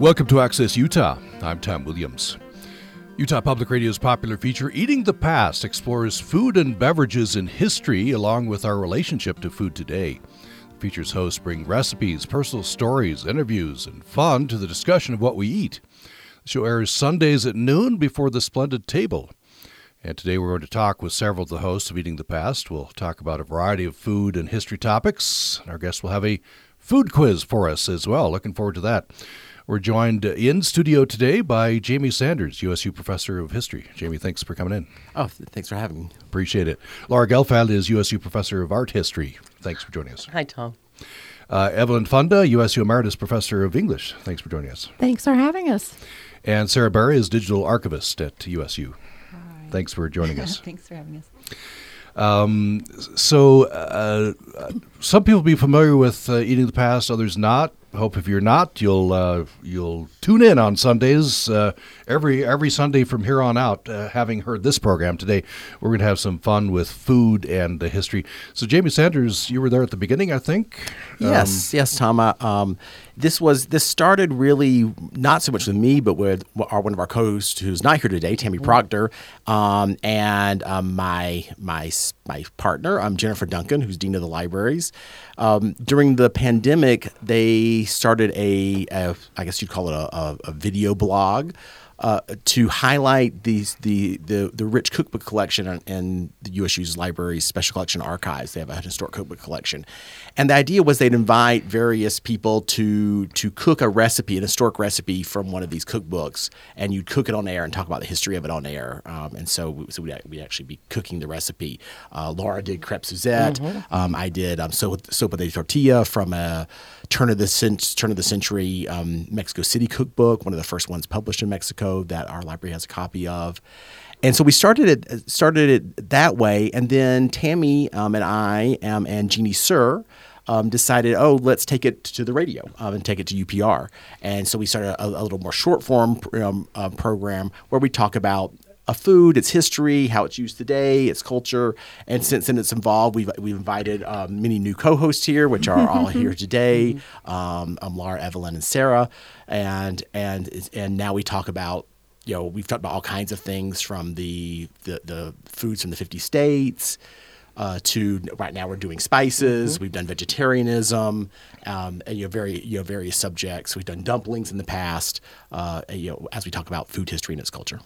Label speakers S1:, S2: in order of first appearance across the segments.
S1: Welcome to Access Utah. I'm Tom Williams. Utah Public Radio's popular feature, Eating the Past, explores food and beverages in history along with our relationship to food today. The feature's hosts bring recipes, personal stories, interviews, and fun to the discussion of what we eat. The show airs Sundays at noon before the Splendid Table. And today we're going to talk with several of the hosts of Eating the Past. We'll talk about a variety of food and history topics. And our guests will have a food quiz for us as well. Looking forward to that. We're joined in studio today by Jamie Sanders, USU Professor of History. Jamie, thanks for coming in.
S2: Oh, thanks for having me.
S1: Appreciate it. Laura Gelfand is USU Professor of Art History. Thanks for joining us.
S3: Hi, Tom.
S1: Evelyn Funda, USU Emeritus Professor of English. Thanks for joining us.
S4: Thanks for having us.
S1: And Sarah Berry is Digital Archivist at USU.
S4: Hi.
S1: Thanks for joining us.
S4: Thanks for having us.
S1: Some people be familiar with Eating the Past, others not. I hope if you're not, you'll tune in on Sundays every Sunday from here on out. Having heard this program today, we're going to have some fun with food and history. So, Jamie Sanders, you were there at the beginning, I think.
S2: Yes, Tom. This started really not so much with me, but with one of our co-hosts who's not here today, Tammy Proctor, and my partner, Jennifer Duncan, who's Dean of the Libraries. During the pandemic, they started I guess you'd call it a video blog to highlight the rich cookbook collection in the USU's library's special collection archives. They have a historic cookbook collection. And the idea was they'd invite various people to cook a recipe, an historic recipe from one of these cookbooks, and you'd cook it on air and talk about the history of it on air. And so we'd actually be cooking the recipe. Laura did crepe Suzette. Mm-hmm. I did sopa de tortilla from a turn of the century Mexico City cookbook, one of the first ones published in Mexico that our library has a copy of. And so we started it that way, and then Tammy and I and Jeannie Sir decided, let's take it to the radio and take it to UPR. And so we started a little more short form program where we talk about a food, its history, how it's used today, its culture. And since then it's involved, we've invited many new co-hosts here, which are all here today, Laura, Evelyn, and Sarah. And now we talk about, we've talked about all kinds of things from the foods from the 50 states to right now we're doing spices. We've done vegetarianism, and various subjects. We've done dumplings in the past. As we talk about food history and its culture.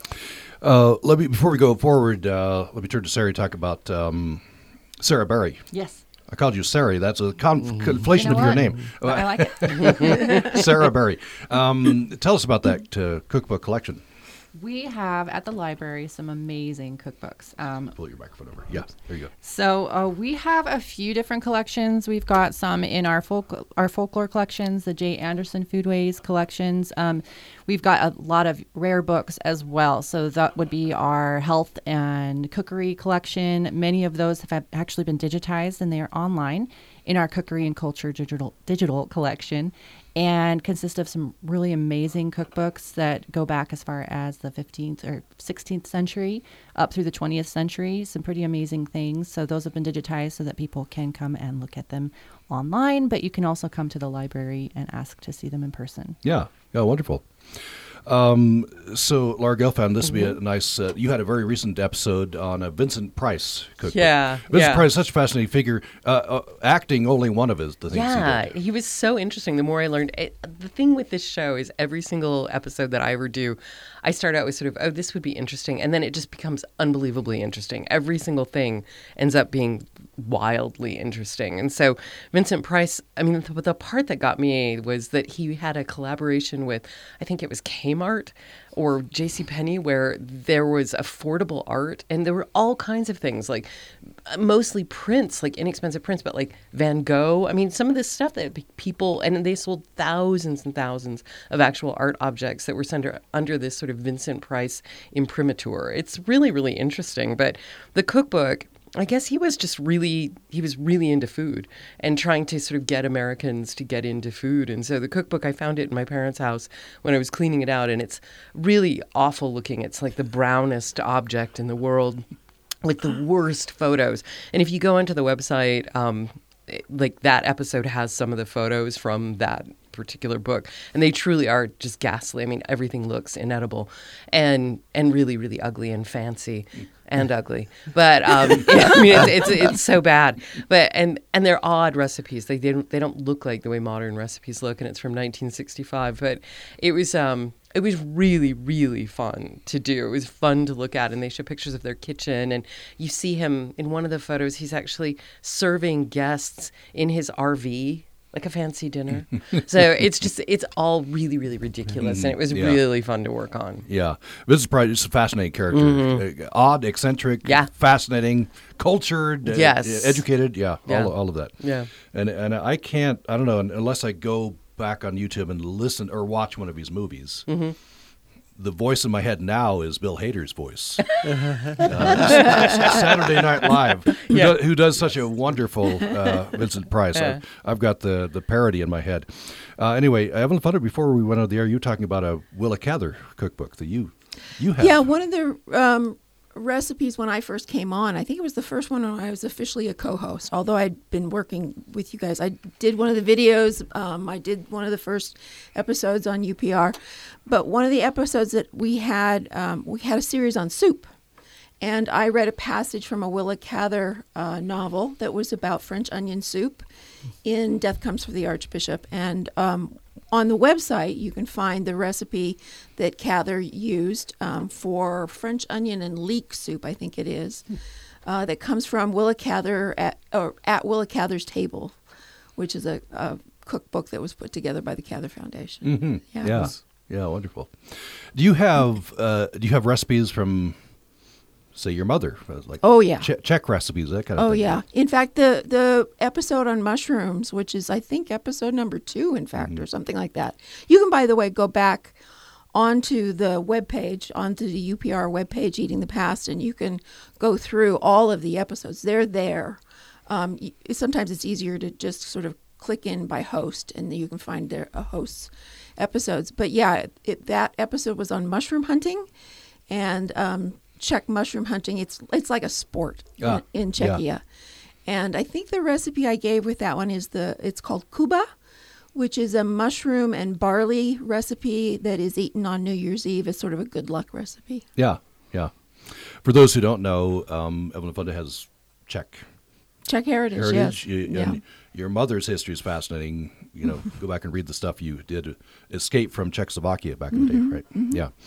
S1: Before we go forward, let me turn to Sarah to talk about Sarah Berry.
S4: Yes.
S1: I called you Sarah. That's a conflation of your name.
S4: I like it.
S1: Sarah Berry. Tell us about that cookbook collection.
S4: We have at the library some amazing cookbooks.
S1: Pull your microphone over. Yeah, there you go.
S4: So we have a few different collections. We've got some in our folklore collections, the J. Anderson Foodways collections. We've got a lot of rare books as well. So that would be our health and cookery collection. Many of those have actually been digitized and they are online in our cookery and culture digital collection, and consist of some really amazing cookbooks that go back as far as the 15th or 16th century up through the 20th century. Some pretty amazing things. So those have been digitized so that people can come and look at them online, but you can also come to the library and ask to see them in person.
S1: Yeah, wonderful. So, Laura Gelfand, this would be a nice, you had a very recent episode on a Vincent Price cookbook.
S3: Yeah.
S1: Vincent Price, such a fascinating figure, acting only one of the things he did.
S3: Yeah, he was so interesting. The more I learned, the thing with this show is every single episode that I ever do, I start out with sort of, this would be interesting, and then it just becomes unbelievably interesting. Every single thing ends up being wildly interesting. And so Vincent Price, I mean, the part that got me was that he had a collaboration with, I think it was Kmart or JCPenney, where there was affordable art, and there were all kinds of things, like mostly prints, like inexpensive prints, but like Van Gogh. I mean, some of this stuff that people, and they sold thousands and thousands of actual art objects that were under this sort of Vincent Price imprimatur. It's really, really interesting. But the cookbook, I guess he was really into food and trying to sort of get Americans to get into food. And so the cookbook, I found it in my parents' house when I was cleaning it out, and it's really awful looking. It's like the brownest object in the world with the worst photos. And if you go onto the website, like that episode has some of the photos from that particular book, and they truly are just ghastly. I mean, everything looks inedible, and really, really ugly and fancy. And ugly, but I mean, it's so bad. But and they're odd recipes. They don't look like the way modern recipes look, and it's from 1965. But it was really, really fun to do. It was fun to look at, and they show pictures of their kitchen, and you see him in one of the photos. He's actually serving guests in his RV. Like a fancy dinner. So it's all really, really ridiculous. And it was really fun to work on.
S1: Yeah. Vincent Price is a fascinating character. Odd, eccentric, fascinating, cultured, educated. All of that. Yeah. And I don't know, unless I go back on YouTube and listen or watch one of his movies. Mm-hmm. The voice in my head now is Bill Hader's voice. Saturday Night Live, who does such a wonderful Vincent Price. I've got the parody in my head. Anyway, Evelyn Funder, before we went on the air, you were talking about a Willa Cather cookbook that you have.
S5: Yeah, one of the recipes when I first came on, I think it was the first one when I was officially a co-host, although I'd been working with you guys. I did one of the videos. I did one of the first episodes on UPR. But one of the episodes that we had a series on soup. And I read a passage from a Willa Cather novel that was about French onion soup in Death Comes for the Archbishop. And on the website, you can find the recipe that Cather used for French onion and leek soup, I think it is, that comes from Willa Cather at Willa Cather's Table, which is a cookbook that was put together by the Cather Foundation.
S1: Mm-hmm. Yeah, wonderful. Do you have recipes from, say, your mother? Like Czech recipes, that kind of thing?
S5: Oh, yeah. In fact, the episode on mushrooms, which is, I think, episode number 2, in fact, or something like that. You can, by the way, go back onto the webpage, onto the UPR webpage, Eating the Past, and you can go through all of the episodes. They're there. Sometimes it's easier to just sort of click in by host, and you can find their host's episodes. But yeah, that episode was on mushroom hunting, and Czech mushroom hunting. It's like a sport in Czechia. Yeah. And I think the recipe I gave with that one it's called Kuba, which is a mushroom and barley recipe that is eaten on New Year's Eve. It's sort of a good luck recipe.
S1: Yeah. For those who don't know, Evelyn Funder has Czech
S5: heritage.
S1: Yes. And your mother's history is fascinating. Go back and read the stuff you did. Escape from Czechoslovakia back in the day, right? Mm-hmm. Yeah.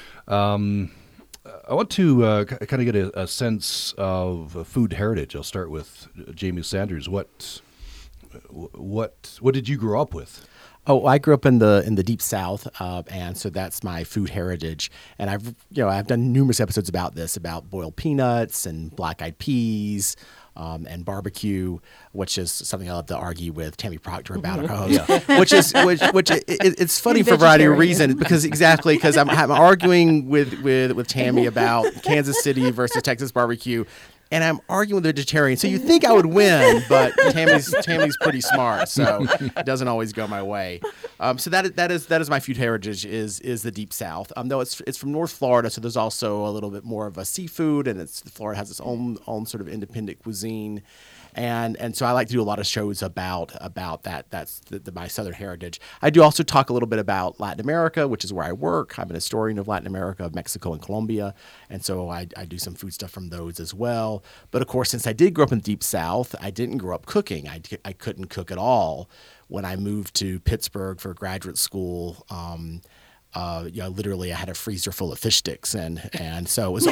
S1: I want to kind of get a sense of food heritage. I'll start with Jamie Sanders. What did you grow up with?
S2: Oh, I grew up in the Deep South, and so that's my food heritage. And I've done numerous episodes about this, about boiled peanuts and black-eyed peas. And barbecue, which is something I love to argue with Tammy Proctor about, our co-host. Which it's funny for a variety of reasons, because I'm arguing with Tammy about Kansas City versus Texas barbecue, and I'm arguing with a vegetarian. So you think I would win, but Tammy's pretty smart, so it doesn't always go my way. So that is my food heritage is the Deep South. Though it's from North Florida, so there's also a little bit more of a seafood, and Florida has its own sort of independent cuisine. And so I like to do a lot of shows about that. That's my Southern heritage. I do also talk a little bit about Latin America, which is where I work. I'm an historian of Latin America, of Mexico and Colombia, and so I do some food stuff from those as well. But of course, since I did grow up in the Deep South, I didn't grow up cooking. I couldn't cook at all. When I moved to Pittsburgh for graduate school, literally I had a freezer full of fish sticks, and so it was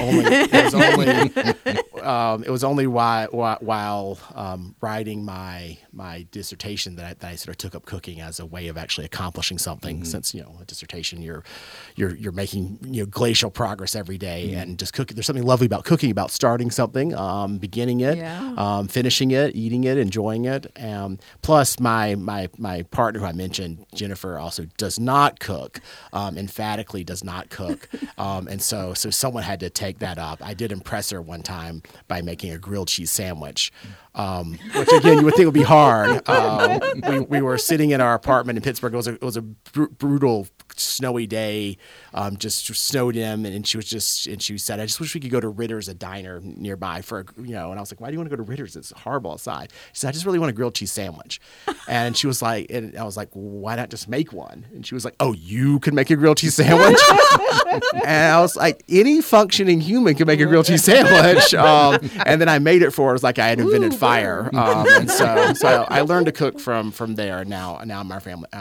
S2: only while writing my dissertation that I sort of took up cooking as a way of actually accomplishing something. Mm-hmm. Since a dissertation, you're making glacial progress every day, and just cooking. There's something lovely about cooking, about starting something, beginning it, finishing it, eating it, enjoying it. Plus, my partner who I mentioned, Jennifer, also does not cook. Emphatically does not cook. And so someone had to take that up. I did impress her one time by making a grilled cheese sandwich. which again you would think would be hard. We were sitting in our apartment in Pittsburgh. It was a brutal snowy day, just snowed in, and she said, "I just wish we could go to Ritter's, a diner nearby for And I was like, "Why do you want to go to Ritter's? It's horrible outside." She said, "I just really want a grilled cheese sandwich," and she was like, and I was like, "Why not just make one?" And she was like, "Oh, you could make a grilled cheese sandwich?" And I was like, "Any functioning human can make a grilled cheese sandwich." And then I made it for her. It was like I had invented fire. And so I learned to cook from there. Now I'm our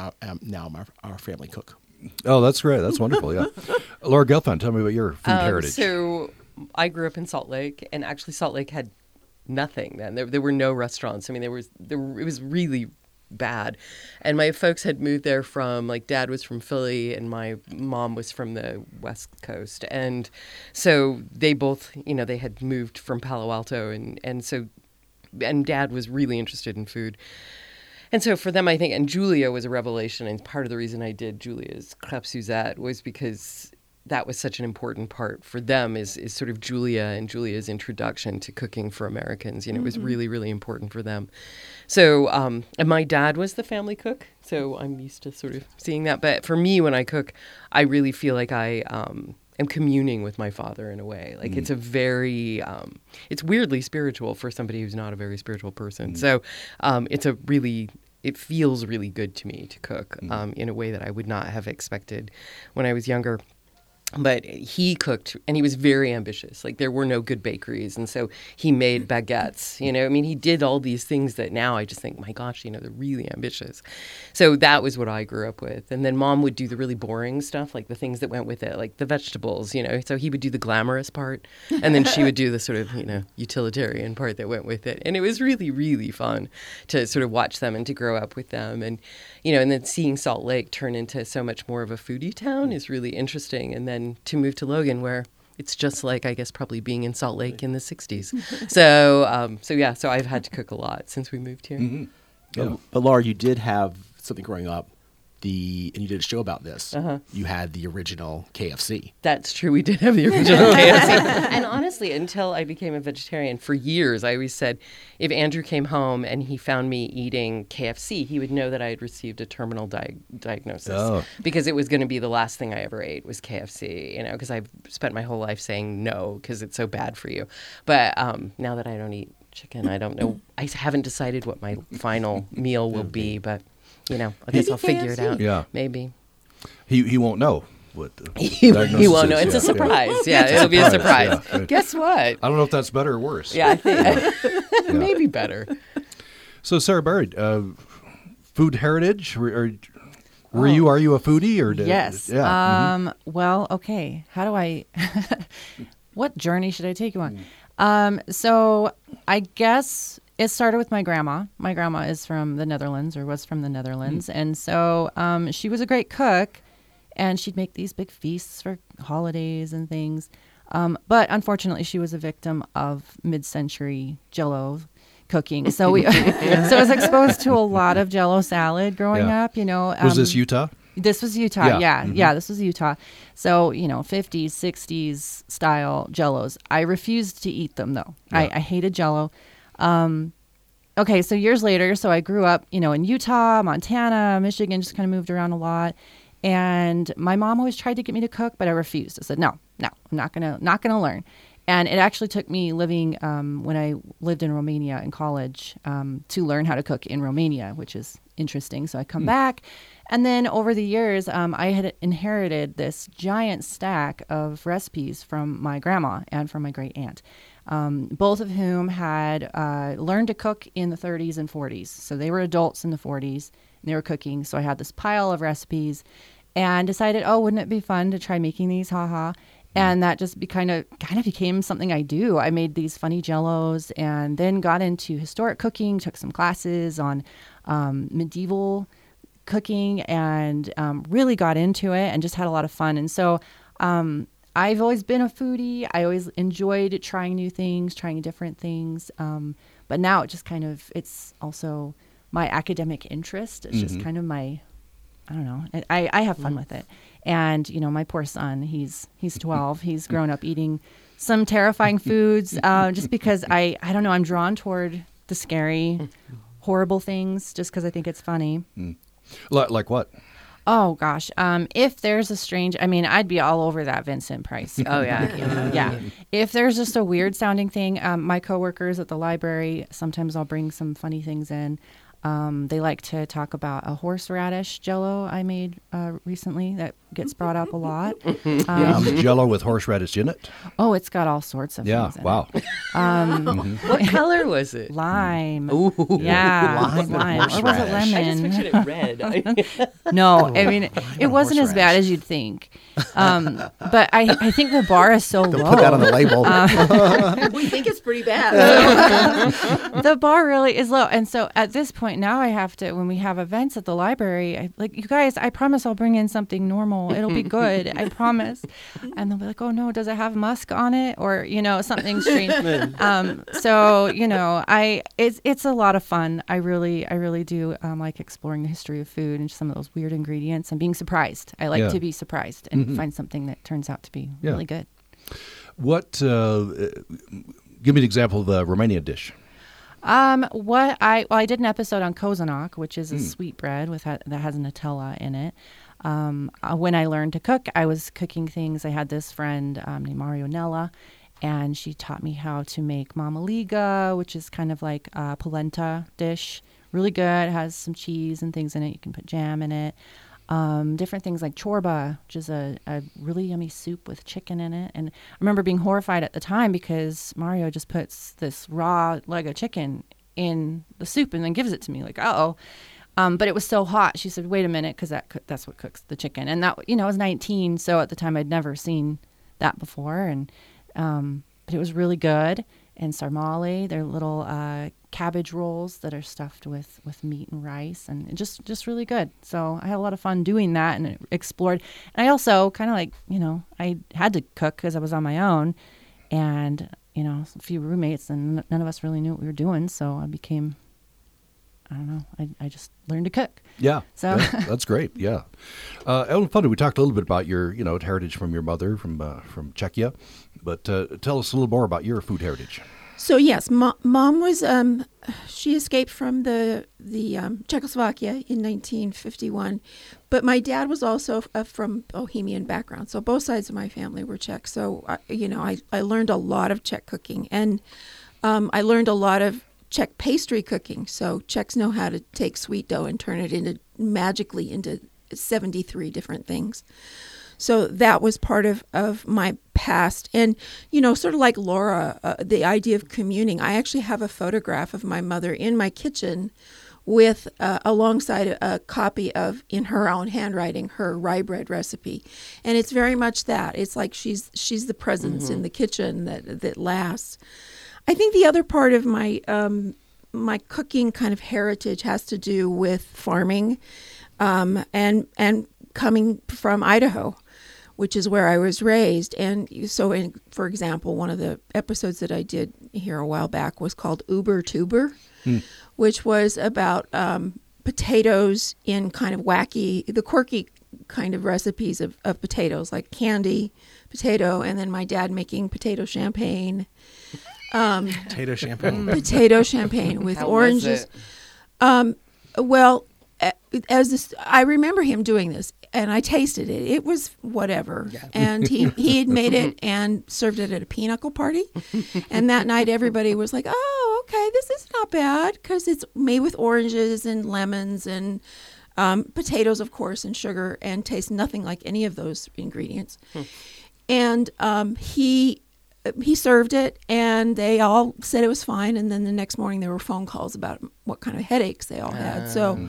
S2: family cook.
S1: Oh, that's great. That's wonderful. Yeah. Laura Gelfand, tell me about your food heritage.
S3: So I grew up in Salt Lake, and actually Salt Lake had nothing then. There were no restaurants. I mean, it was really bad. And my folks had moved there from, like, Dad was from Philly and my mom was from the West Coast. And so they both, they had moved from Palo Alto, and Dad was really interested in food. And so for them, I think, and Julia was a revelation, and part of the reason I did Julia's Crêpes Suzette was because that was such an important part for them is sort of Julia and Julia's introduction to cooking for Americans. It was really, really important for them. So, and my dad was the family cook, so I'm used to sort of seeing that. But for me, when I cook, I really feel like I am communing with my father in a way. Like it's a very, it's weirdly spiritual for somebody who's not a very spiritual person. So it feels really good to me to cook in a way that I would not have expected when I was younger. But he cooked, and he was very ambitious. Like, there were no good bakeries, and so he made baguettes. He did all these things that now I just think, my gosh, they're really ambitious. So that was what I grew up with. And then Mom would do the really boring stuff, like the things that went with it, like the vegetables. So he would do the glamorous part, and then she would do the sort of utilitarian part that went with it. And it was really, really fun to sort of watch them and to grow up with them. And and then seeing Salt Lake turn into so much more of a foodie town is really interesting. And then to move to Logan, where it's just like, I guess, probably being in Salt Lake in the 60s. So I've had to cook a lot since we moved here.
S1: Mm-hmm. Yeah.
S2: But Laura, you did have something growing up. And you did a show about this. You had the original KFC.
S3: That's true. We did have the original KFC. And honestly, until I became a vegetarian, for years, I always said, if Andrew came home and he found me eating KFC, he would know that I had received a terminal diagnosis. Because it was going to be the last thing I ever ate was KFC, because I've spent my whole life saying no because it's so bad for you. But now that I don't eat chicken, I don't know. I haven't decided what my final meal will be, but... I guess I'll figure it out. Yeah. Maybe.
S1: He won't know what the
S3: he won't know. It's a surprise. Yeah, it'll be a surprise. Yeah. Guess what?
S1: I don't know if that's better or worse.
S3: Yeah, I think maybe better.
S1: So, Sarah Barry, food heritage? Are you a foodie? Or
S4: yes.
S1: Yeah.
S4: Well, okay. How do I... what journey should I take you on? So I guess... It started with my grandma. My grandma is from the Netherlands, or was from the Netherlands. And so she was a great cook, and she'd make these big feasts for holidays and things. But unfortunately, she was a victim of mid-century Jell-O cooking. So so I was exposed to a lot of Jell-O salad growing up.
S1: Was this Utah?
S4: This was Utah. Yeah, this was Utah. So 50s, 60s style Jell-Os. I refused to eat them though. Yeah. I hated Jell-O. Okay, so years later, so I grew up, in Utah, Montana, Michigan, just kind of moved around a lot. And my mom always tried to get me to cook, but I refused. I said, no, I'm not gonna learn. And it actually took me living, when I lived in Romania in college, to learn how to cook in Romania, which is interesting. So I come back, and then over the years, I had inherited this giant stack of recipes from my grandma and from my great aunt. Both of whom had learned to cook in the 30s and 40s. So they were adults in the 40s, and they were cooking. So I had this pile of recipes and decided, wouldn't it be fun to try making these? And that just kind of became something I do. I made these funny Jell-Os and then got into historic cooking, took some classes on medieval cooking, and really got into it and just had a lot of fun. And so I've always been a foodie. I always enjoyed trying new things, trying different things. But now it just it's also my academic interest. It's just kind of my, I don't know. I have fun with it. And, my poor son, he's 12. He's grown up eating some terrifying foods just because I don't know, I'm drawn toward the scary, horrible things just because I think it's funny.
S1: Like what?
S4: Oh gosh, if there's a strange, I mean, I'd be all over that Vincent Price.
S3: Oh yeah.
S4: Yeah. If there's just a weird sounding thing, my coworkers at the library, sometimes I'll bring some funny things in. They like to talk about a horseradish Jell-O I made recently that gets brought up a lot.
S1: Jell-O with horseradish in it?
S4: Oh, it's got all sorts of things in
S1: wow.
S3: What color was it?
S4: Lime.
S3: Ooh.
S4: Yeah, lime. Or was it lemon?
S3: I just pictured it red.
S4: No, I mean, it wasn't as bad as you'd think. But I think the bar is so low.
S2: Put that on the label.
S5: We think it's pretty bad.
S4: The bar really is low. And so at this point now I have to, when we have events at the library, you guys, I promise I'll bring in something normal. It'll be good. I promise. And they'll be like, oh no, does it have musk on it? Or, something strange. So, it's a lot of fun. I really do like exploring the history of food and some of those weird ingredients and being surprised. I like to be surprised and find something that turns out to be really good.
S1: What, give me an example of a Romanian dish.
S4: I did an episode on kozanok, which is a sweet bread that has Nutella in it. When I learned to cook, I was cooking things. I had this friend named Mario Nella, and she taught me how to make mamaliga, which is kind of like a polenta dish. Really good. It has some cheese and things in it. You can put jam in it. Different things like chorba, which is a really yummy soup with chicken in it. And I remember being horrified at the time because Mario just puts this raw leg of chicken in the soup and then gives it to me like, uh-oh. But it was so hot. She said, wait a minute, because that's what cooks the chicken. And that, I was 19, so at the time I'd never seen that before. And but it was really good. And sarmale, they're little cabbage rolls that are stuffed with meat and rice, and just really good. So I had a lot of fun doing that and explored. And I also kind of I had to cook because I was on my own, and a few roommates, and none of us really knew what we were doing. So I became, I don't know, I just learned to cook.
S1: Yeah,
S4: so
S1: that's great. Yeah, Ellen Funder, we talked a little bit about your heritage from your mother from Czechia, but tell us a little more about your food heritage.
S5: So yes, Mom was she escaped from the Czechoslovakia in 1951, but my dad was also from Bohemian background. So both sides of my family were Czech. So I learned a lot of Czech cooking, and I learned a lot of Czech pastry cooking. So Czechs know how to take sweet dough and turn it magically into 73 different things. So that was part of my past. And, sort of like Laura, the idea of communing. I actually have a photograph of my mother in my kitchen with alongside a copy of, in her own handwriting, her rye bread recipe. And it's very much that. It's like she's the presence in the kitchen that lasts. I think the other part of my my cooking kind of heritage has to do with farming and coming from Idaho, which is where I was raised. And so, for example, one of the episodes that I did here a while back was called Uber Tuber, which was about potatoes in kind of the quirky kind of recipes of potatoes, like candy potato, and then my dad making potato champagne.
S2: Potato champagne.
S5: Potato champagne with
S3: How
S5: oranges.
S3: Was it?
S5: Well, I remember him doing this, and I tasted it. It was whatever. Yeah. And he had made it and served it at a pinochle party. And that night, everybody was like, oh, okay, this is not bad, because it's made with oranges and lemons and potatoes, of course, and sugar, and tastes nothing like any of those ingredients. And he served it, and they all said it was fine. And then the next morning, there were phone calls about what kind of headaches they all had. So,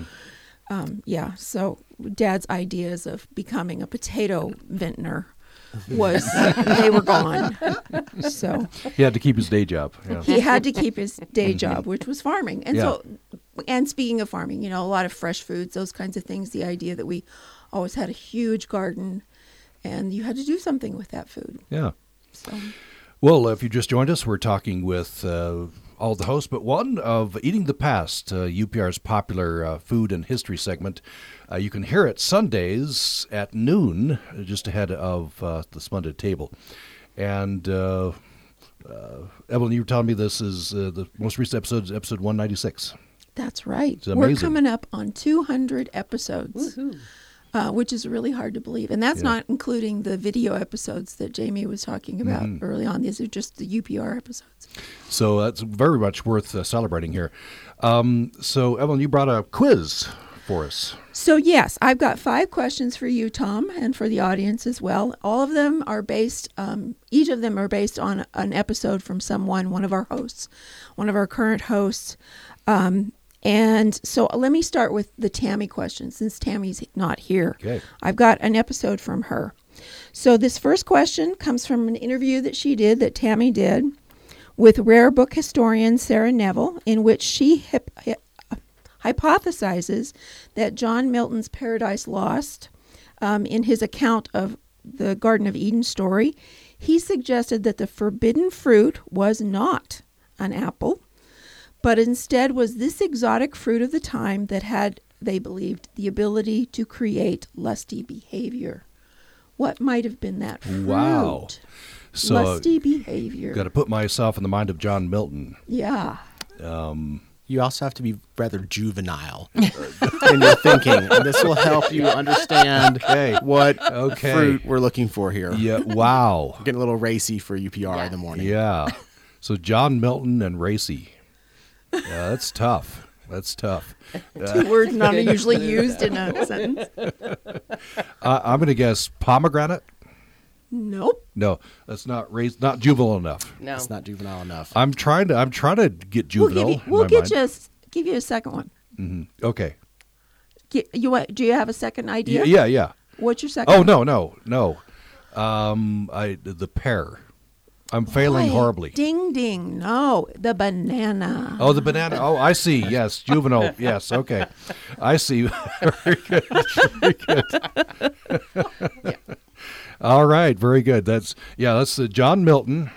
S5: so Dad's ideas of becoming a potato vintner was they were gone. So
S1: he had to keep his day job. Yeah.
S5: He had to keep his day job, which was farming. And and speaking of farming, a lot of fresh foods, those kinds of things. The idea that we always had a huge garden, and you had to do something with that food.
S1: Yeah.
S5: So.
S1: Well, if you just joined us, we're talking with all the hosts, but one of Eating the Past, UPR's popular food and history segment. You can hear it Sundays at noon, just ahead of the Splendid Table. And Evelyn, you were telling me this is the most recent episode, is episode 196.
S5: That's right.
S1: It's
S5: We're
S1: amazing.
S5: coming up on 200 episodes, which is really hard to believe. And that's not including the video episodes that Jamie was talking about early on. These are just the UPR episodes.
S1: So that's very much worth celebrating here. So, Evelyn, you brought a quiz for us.
S5: So, yes, I've got 5 questions for you, Tom, and for the audience as well. All of them are based, each of them are based on an episode from one of our hosts, one of our current hosts. And so let me start with the Tammy question, since Tammy's not here.
S1: Okay.
S5: I've got an episode from her. So this first question comes from an interview that she did, that Tammy did, with rare book historian Sarah Neville, in which she hypothesizes that John Milton's Paradise Lost, in his account of the Garden of Eden story, he suggested that the forbidden fruit was not an apple, but instead was this exotic fruit of the time that had, they believed, the ability to create lusty behavior. What might have been that fruit?
S1: Wow. So,
S5: lusty behavior.
S1: got to put myself in the mind of John Milton.
S5: Yeah.
S2: You also have to be rather juvenile in your thinking, and this will help you understand what fruit we're looking for here.
S1: Yeah. Wow.
S2: Getting a little racy for UPR in the morning.
S1: Yeah. So John Milton and racy. Yeah, that's tough. That's tough.
S5: 2 words not usually used in a sentence.
S1: I'm going to guess pomegranate.
S5: Nope.
S1: No, that's not not juvenile enough.
S3: No.
S2: It's not juvenile enough.
S1: I'm trying to get juvenile.
S5: We'll
S1: in my
S5: give you a second one.
S1: mind. Okay.
S5: Do you have a second idea?
S1: Yeah.
S5: What's your second?
S1: Oh, no. The pear. I'm failing
S5: Boy,
S1: horribly.
S5: Ding, ding. No, the banana.
S1: Oh, the banana. Oh, I see. Yes, juvenile. Yes, okay. I see. Very good. Very good. All right, very good. That's John Milton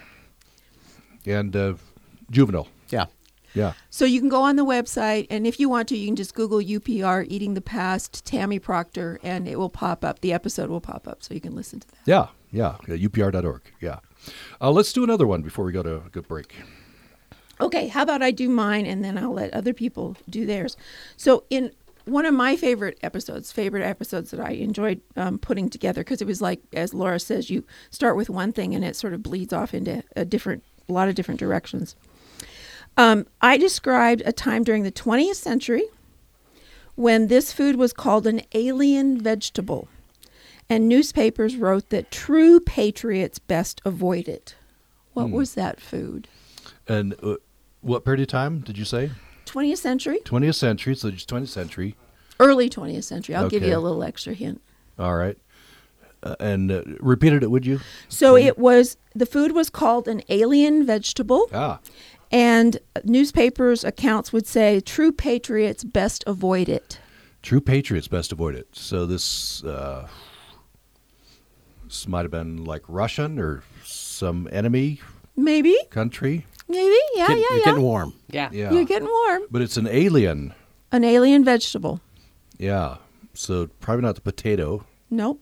S1: and juvenile.
S2: Yeah.
S1: Yeah.
S5: So you can go on the website, and if you want to, you can just Google UPR Eating the Past, Tammy Proctor, and it will pop up. The episode will pop up, so you can listen to that.
S1: Yeah. UPR.org. Yeah. Let's do another one before we go to a good break.
S5: Okay, how about I do mine, and then I'll let other people do theirs. So in one of my favorite episodes that I enjoyed putting together, because it was like, as Laura says, you start with one thing and it sort of bleeds off into a lot of different directions. I described a time during the 20th century when this food was called an alien vegetable, and newspapers wrote that true patriots best avoid it. What was that food?
S1: And what period of time did you say?
S5: 20th century?
S1: 20th century, so just 20th century.
S5: Early 20th century. I'll give
S1: Okay.
S5: you a little extra hint.
S1: All right. And repeated it, would you?
S5: So the food was called an alien vegetable, and newspapers' accounts would say true patriots best avoid it.
S1: True patriots best avoid it. So this might have been like Russian or some enemy
S5: Maybe,
S1: country.
S5: yeah.
S2: You're getting warm.
S3: Yeah.
S1: Yeah.
S5: You're getting warm.
S1: But it's an alien.
S5: An alien vegetable.
S1: Yeah. So probably not the potato.
S5: Nope.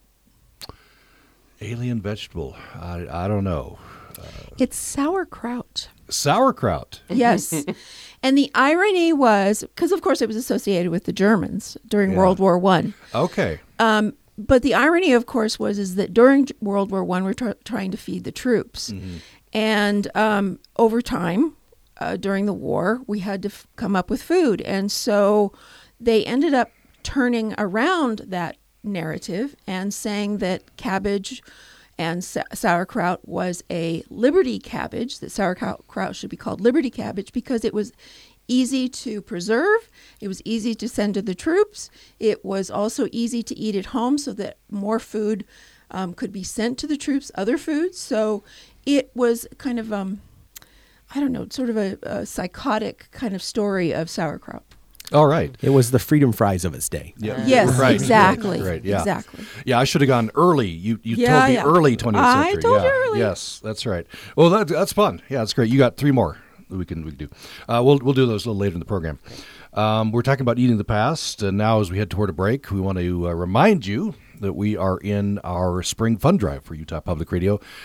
S1: Alien vegetable. I don't know.
S5: It's sauerkraut.
S1: Sauerkraut.
S5: Yes. And the irony was, because of course it was associated with the Germans during World War I.
S1: Okay.
S5: But the irony, of course, was that during World War I, we're trying to feed the troops.
S1: Mm-hmm.
S5: And over time, during the war, we had to come up with food. And so they ended up turning around that narrative and saying that cabbage and sauerkraut was a liberty cabbage, that sauerkraut should be called liberty cabbage because it was easy to preserve, it was easy to send to the troops, it was also easy to eat at home so that more food could be sent to the troops, other foods. So it was kind of, sort of a psychotic kind of story of sauerkraut.
S1: All right.
S2: It was the freedom fries of its day.
S1: Yeah.
S5: Yes,
S1: Right.
S5: exactly.
S1: Right. Yeah.
S5: Exactly.
S1: Yeah, I should have gone early. You
S5: Yeah,
S1: told me
S5: yeah.
S1: early 20th
S5: I
S1: century.
S5: told you
S1: Yeah.
S5: early.
S1: Yes, that's right. Well, that's fun. Yeah, that's great. You got 3 more that we can do. We'll do those a little later in the program. We're talking about eating the past, and now as we head toward a break, we want to remind you that we are in our spring fund drive for Utah Public Radio.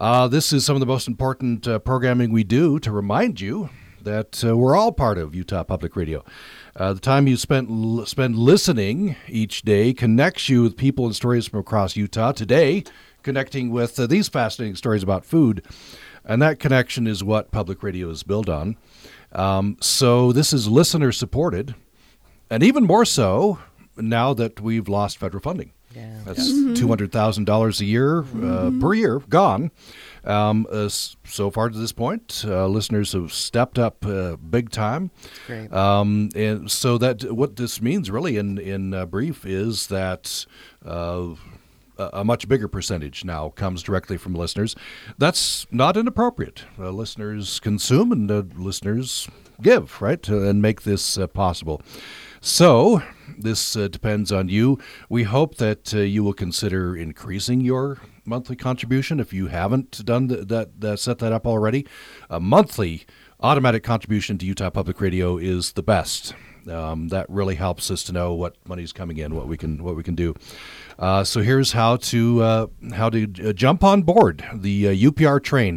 S1: This is some of the most important programming we do to remind you that we're all part of Utah Public Radio. The time you spend listening each day connects you with people and stories from across Utah. Today, connecting with these fascinating stories about food. And that connection is what public radio is built on. So this is listener-supported, and even more so now that we've lost federal funding.
S3: Yeah.
S1: That's $200,000 a year per year gone. So far to this point, listeners have stepped up big time.
S3: Great.
S1: And so that what this means really in brief is that a much bigger percentage now comes directly from listeners. That's not inappropriate. Listeners consume and listeners give, right, and make this possible. So this depends on you. We hope that you will consider increasing your monthly contribution if you haven't done set that up already. A monthly automatic contribution to Utah Public Radio is the best. That really helps us to know what money's coming in, what we can do. So here's how to jump on board the UPR train.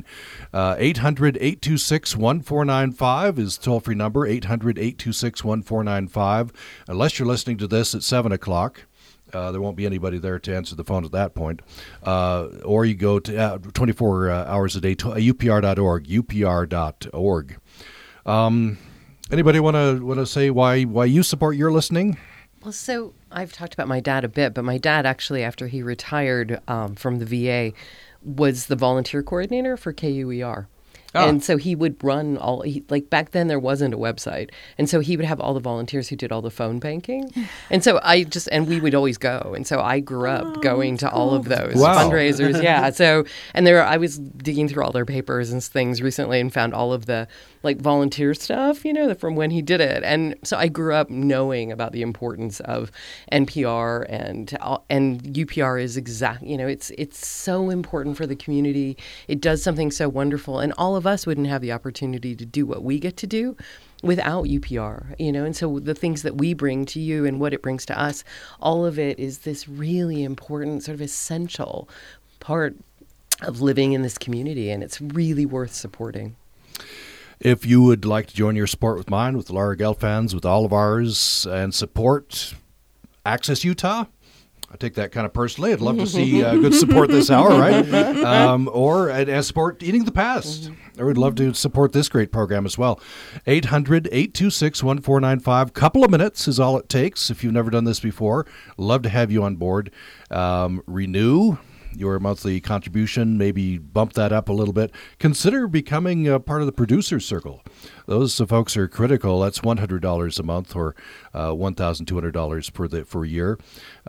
S1: 800-826-1495 is the toll-free number, 800-826-1495. Unless you're listening to this at 7 o'clock, there won't be anybody there to answer the phone at that point. Or you go to 24 hours a day to upr.org, upr.org. Anybody want to say why you support your listening?
S3: Well, so I've talked about my dad a bit, but my dad actually, after he retired from the VA, was the volunteer coordinator for KUER. And so he would run like back then there wasn't a website. And so he would have all the volunteers who did all the phone banking. And so and we would always go. And so I grew up going to all of those fundraisers. Yeah. So, and I was digging through all their papers and things recently and found all of the like volunteer stuff, from when he did it. And so I grew up knowing about the importance of NPR and UPR is it's so important for the community. It does something so wonderful. And all of us wouldn't have the opportunity to do what we get to do without UPR, and so the things that we bring to you and what it brings to us, all of it is this really important sort of essential part of living in this community, and it's really worth supporting.
S1: If you would like to join your support with mine, with the Laura Gelfand's, with all of ours, and support Access Utah, I take that kind of personally. I'd love to see good support this hour, right? Or support Eating the Past. I would love to support this great program as well. 800-826-1495. Couple of minutes is all it takes if you've never done this before. Love to have you on board. Renew your monthly contribution, maybe bump that up a little bit. Consider becoming a part of the producer circle. Those folks are critical. That's $100 a month or $1,200 for a year.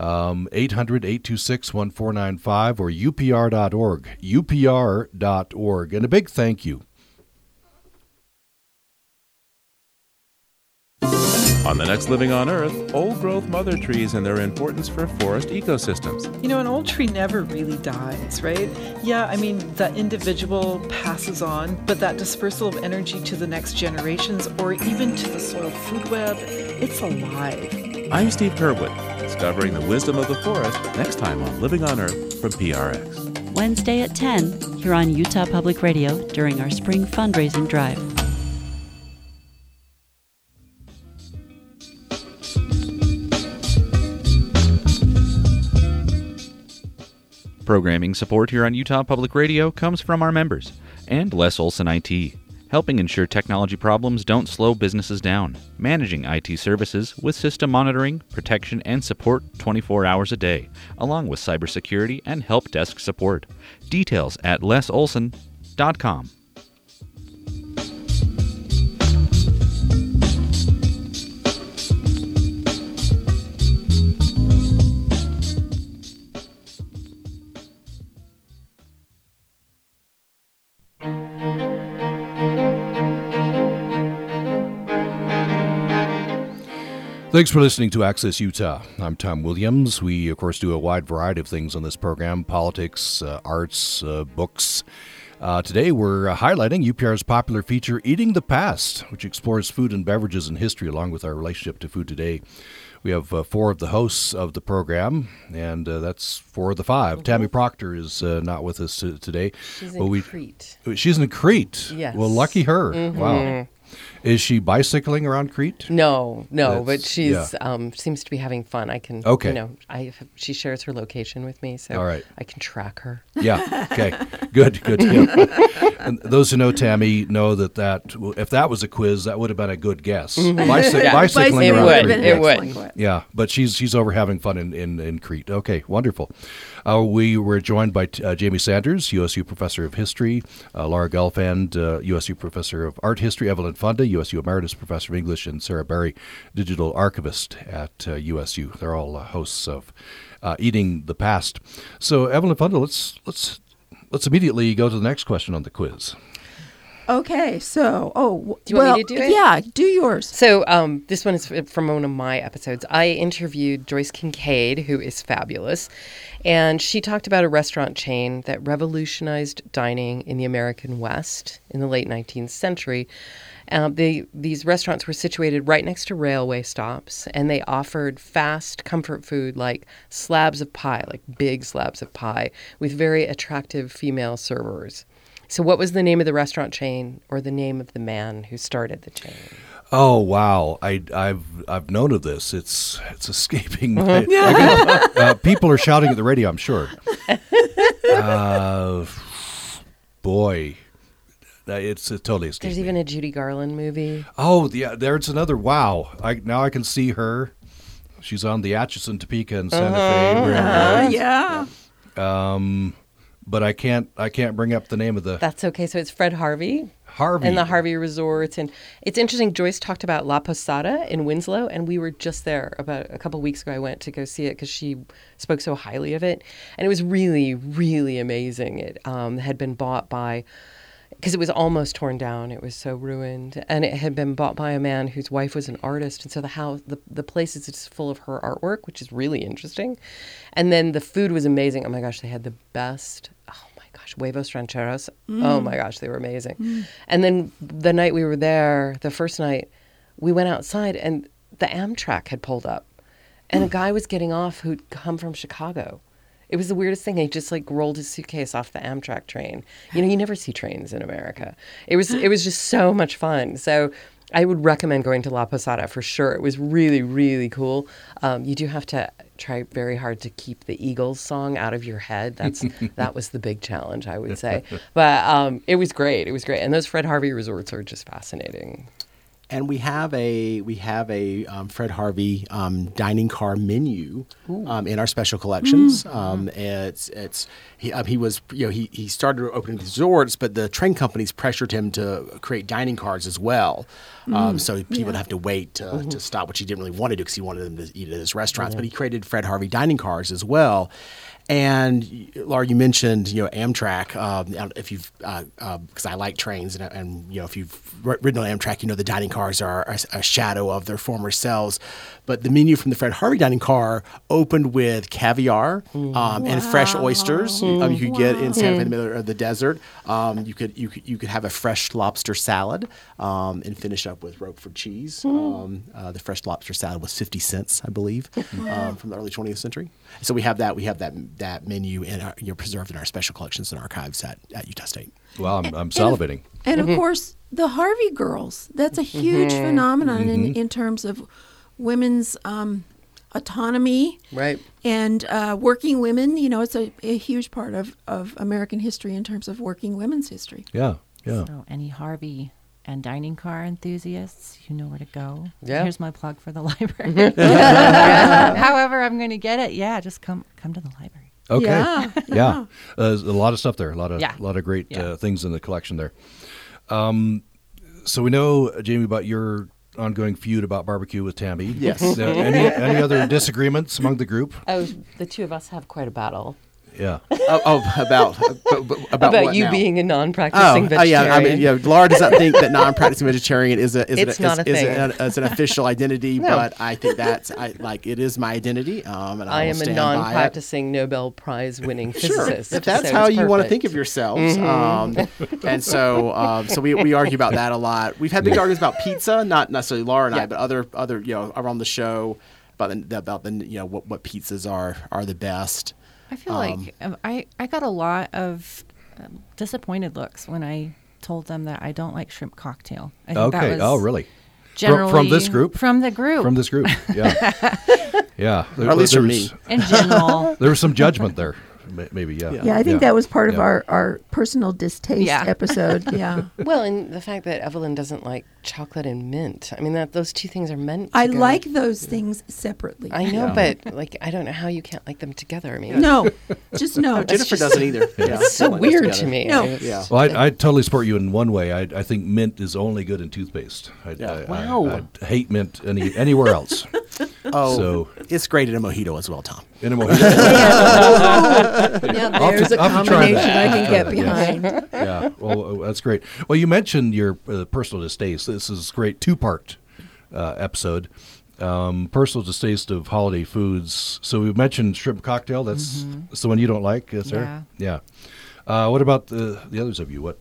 S1: 800-826-1495 or upr.org, upr.org. And a big thank you.
S6: On the next Living on Earth, old-growth mother trees and their importance for forest ecosystems.
S7: An old tree never really dies, right? Yeah, the individual passes on, but that dispersal of energy to the next generations or even to the soil food web, it's alive.
S6: I'm Steve Kerwood, discovering the wisdom of the forest next time on Living on Earth from PRX.
S8: Wednesday at 10 here on Utah Public Radio during our spring fundraising drive.
S9: Programming support here on Utah Public Radio comes from our members and Les Olson IT, helping ensure technology problems don't slow businesses down, managing IT services with system monitoring, protection, and support 24 hours a day, along with cybersecurity and help desk support. Details at lesolson.com.
S1: Thanks for listening to Access Utah. I'm Tom Williams. We, of course, do a wide variety of things on this program: politics, arts, books, Today we're highlighting UPR's popular feature, Eating the Past, which explores food and beverages and history along with our relationship to food today. We have 4 of the hosts of the program, and that's 4 of the 5. Tammy Proctor is not with us today.
S3: She's in Crete.
S1: She's in Crete?
S3: Yes.
S1: Well, lucky her. Wow. Is she bicycling around Crete?
S3: No, but she's seems to be having fun. I can, she shares her location with me, so
S1: all right.
S3: I can track her.
S1: Yeah. Okay. Good. Yeah. And those who know Tammy know that if that was a quiz, that would have been a good guess. Bicycling around Crete.
S3: It would.
S1: Yeah, but she's over having fun in Crete. Okay, wonderful. We were joined by Jamie Sanders, USU Professor of History, Laura Gelfand, USU Professor of Art History, Evelyn Funda, USU Emeritus Professor of English, and Sarah Berry, Digital Archivist at USU. They're all hosts of Eating the Past. So, Evelyn Funda, let's immediately go to the next question on the quiz.
S5: Okay, so,
S3: do you want me to do it?
S5: Yeah, do yours.
S3: So this one is from one of my episodes. I interviewed Joyce Kincaid, who is fabulous, and she talked about a restaurant chain that revolutionized dining in the American West in the late 19th century. These restaurants were situated right next to railway stops, and they offered fast comfort food like slabs of pie, like big slabs of pie, with very attractive female servers. So what was the name of the restaurant chain, or the name of the man who started the chain?
S1: Oh wow! I've known of this. It's escaping my. People are shouting at the radio, I'm sure. Boy, it's totally escaping.
S3: There's even a Judy Garland movie.
S1: Oh yeah, there's another. Wow! Now I can see her. She's on the Atchison, Topeka, and Santa Fe.
S5: Yeah.
S1: But I can't bring up the name of the.
S3: That's okay. So it's Fred Harvey.
S1: Harvey.
S3: And the Harvey Resorts. And it's interesting. Joyce talked about La Posada in Winslow, and we were just there about a couple of weeks ago. I went to go see it because she spoke so highly of it. And it was really, really amazing. It had been bought by, because it was almost torn down. It was so ruined. And it had been bought by a man whose wife was an artist. And so the house, the place is just full of her artwork, which is really interesting. And then the food was amazing. Oh my gosh, they had the best. Huevos rancheros. Oh my gosh, they were amazing. And then the night we were there, the first night, we went outside and the Amtrak had pulled up. And a guy was getting off who'd come from Chicago. It was the weirdest thing. He just rolled his suitcase off the Amtrak train. You never see trains in America. It was just so much fun. So I would recommend going to La Posada for sure. It was really, really cool. You do have to try very hard to keep the Eagles song out of your head. That was the big challenge, I would say. But it was great. It was great. And those Fred Harvey resorts are just fascinating.
S2: And we have a Fred Harvey dining car menu in our special collections. He started opening resorts, but the train companies pressured him to create dining cars as well. So people would have to wait to stop, which he didn't really want to do because he wanted them to eat at his restaurants. But he created Fred Harvey dining cars as well. And Laura, you mentioned Amtrak. If you've because I like trains, and if you've ridden on Amtrak, the dining cars are a shadow of their former selves. But the menu from the Fred Harvey dining car opened with caviar and fresh oysters. You could get in Santa Fe in the middle of the desert. You could have a fresh lobster salad and finish up with Roquefort cheese. The fresh lobster salad was 50 cents, I believe, from the early 20th century. So we have that. We have that menu preserved in our special collections and archives at Utah State.
S1: Well, I'm salivating.
S5: And of course, the Harvey girls. That's a huge phenomenon in terms of women's autonomy,
S3: right?
S5: And working women. It's a huge part of American history in terms of working women's history.
S1: Yeah.
S4: So any Harvey and dining car enthusiasts, you know where to go.
S3: Yeah.
S4: Here's my plug for the library. However I'm going to get it, just come to the library.
S1: Okay. Yeah. There's a lot of stuff there. A lot of great things in the collection there. So we know, Jamie, about your ongoing feud about barbecue with Tammy.
S2: Yes.
S1: Any other disagreements among the group?
S3: Oh, the two of us have quite a battle.
S1: Yeah.
S2: About what
S3: you
S2: now?
S3: being a non-practicing vegetarian.
S2: Yeah. I mean, Laura does not think that non-practicing vegetarian is
S3: not a thing.
S2: It's an official identity, but I think it is my identity. And
S3: I am a
S2: stand by it.
S3: non-practicing Nobel Prize winning physicist.
S2: If that's
S3: so
S2: how
S3: it's
S2: you want to
S3: perfect.
S2: think of yourselves. And so we argue about that a lot. We've had big arguments about pizza, not necessarily Laura and I, but other around the show about what pizzas are the best.
S4: I feel like I got a lot of disappointed looks when I told them that I don't like shrimp cocktail. I think
S1: Okay.
S4: that was
S1: Oh, really?
S4: generally
S1: From this group?
S4: From the group.
S1: From this group. Yeah. Yeah.
S2: Or at least from me.
S4: in general.
S1: There was some judgment there. Maybe, yeah.
S5: Yeah, I think that was part of our personal distaste episode. Yeah.
S3: Well, and the fact that Evelyn doesn't like chocolate and mint. I mean, those two things are meant to
S5: I
S3: go.
S5: like those things separately.
S3: I know, but I don't know how you can't like them together. I mean,
S5: No, just no.
S2: Jennifer doesn't either.
S3: it's so weird to me.
S5: No.
S2: Yeah.
S1: Well, I totally support you in one way. I think mint is only good in toothpaste.
S2: Wow.
S1: I hate mint anywhere else.
S2: Oh,
S1: So-
S2: it's great in a mojito as well, Tom.
S1: In a mojito.
S5: Now there's a
S1: I'll have to try
S5: combination
S1: that.
S5: I can get behind.
S1: Yeah. Well, that's great. Well, you mentioned your personal distaste. This is great two-part episode. Personal distaste of holiday foods. So we mentioned shrimp cocktail. That's the one you don't like, Sarah? Yeah. What about the others of you? What?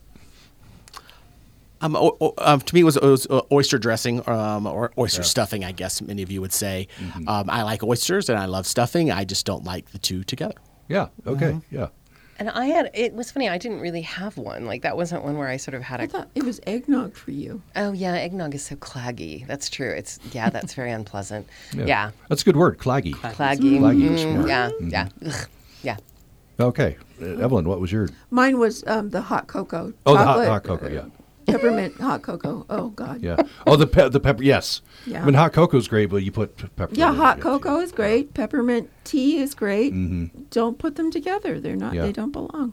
S2: To me, it was oyster dressing or oyster stuffing, I guess many of you would say. I like oysters and I love stuffing. I just don't like the two together.
S1: Yeah. Okay. Yeah.
S3: And it was funny, I didn't really have one. Like, that wasn't one where I sort of had
S5: I
S3: a,
S5: thought it was eggnog for you.
S3: oh, yeah, eggnog is so claggy. That's true. That's very unpleasant. Yeah.
S1: That's a good word, claggy.
S3: Claggy.
S1: Claggy is smart.
S3: Yeah. Yeah. Ugh. Yeah.
S1: Okay. Evelyn, what was your?
S5: Mine was the hot cocoa.
S1: Oh, the
S5: chocolate,
S1: hot cocoa, yeah.
S5: Peppermint hot cocoa. Oh, God.
S1: Yeah. Oh, the pepper. Yes.
S5: Yeah.
S1: I mean, hot cocoa is great, but you put pepper.
S5: Yeah,
S1: in it.
S5: hot cocoa is great. Peppermint tea is great.
S1: Mm-hmm.
S5: Don't put them together. They're not.
S1: Yeah.
S5: They don't belong.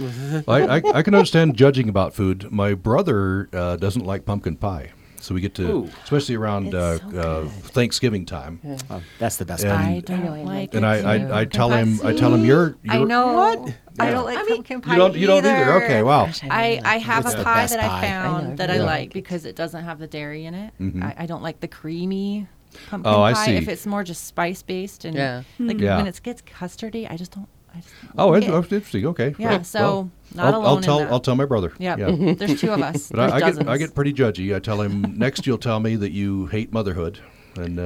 S1: I can understand judging about food. My brother doesn't like pumpkin pie, so we get to, especially around
S3: It's so good.
S1: Thanksgiving time.
S2: That's the best.
S1: And-
S2: part.
S4: I don't like
S1: And
S4: it
S1: I
S4: too.
S1: tell him you're
S4: I know.
S2: What?
S4: I don't like pumpkin pie
S1: you don't either. Okay, wow.
S4: I have
S2: It's
S4: a
S2: the
S4: pie
S2: best
S4: that
S2: pie.
S4: I found
S3: I know.
S4: that I
S1: Yeah.
S4: like because it doesn't have the dairy in it.
S1: Mhm.
S4: I don't like the creamy pumpkin
S1: Oh, I
S4: pie.
S1: see.
S4: If it's more just spice based and like
S1: Yeah.
S4: when it gets custardy, I just don't.
S1: Oh,
S4: like
S1: it's interesting. Okay.
S4: Yeah,
S1: Well,
S4: so not
S1: I'll
S4: alone
S1: tell
S4: in that.
S1: I'll tell my brother.
S4: Yeah,
S1: Yeah.
S4: there's two of us.
S1: But I
S4: There's
S1: get pretty judgy. I tell him next you'll tell me that you hate motherhood and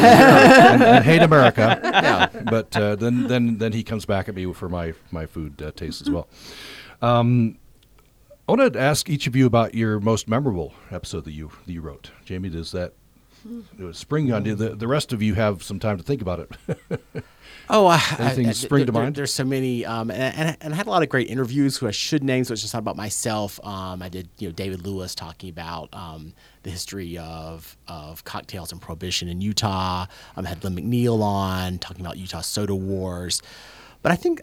S1: hate America. Yeah. But then he comes back at me for my food taste as well. I wanted to ask each of you about your most memorable episode that you wrote. Jamie, does that spring on you? The rest of you have some time to think about it.
S2: Oh,
S1: Anything spring to mind?
S2: There's so many, and I had a lot of great interviews who I should name, so it's just not about myself. I did, David Lewis talking about the history of cocktails and prohibition in Utah. I had Lynn McNeil on talking about Utah soda wars. But I think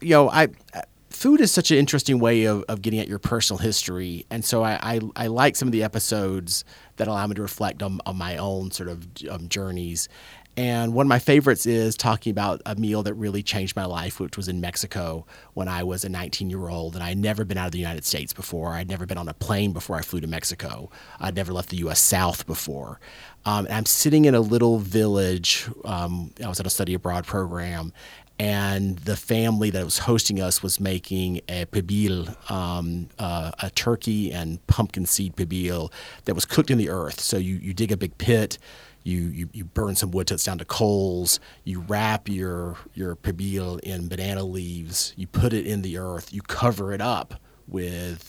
S2: food is such an interesting way of getting at your personal history, and so I like some of the episodes that allow me to reflect on my own sort of journeys. And one of my favorites is talking about a meal that really changed my life, which was in Mexico when I was a 19-year-old, and I'd never been out of the United States before. I'd never been on a plane before I flew to Mexico. I'd never left the U.S. South before. And I'm sitting in a little village. I was at a study abroad program, and the family that was hosting us was making a pibil, a turkey and pumpkin seed pibil that was cooked in the earth. So you dig a big pit. You burn some wood till it's down to coals. You wrap your pibil in banana leaves. You put it in the earth. You cover it up with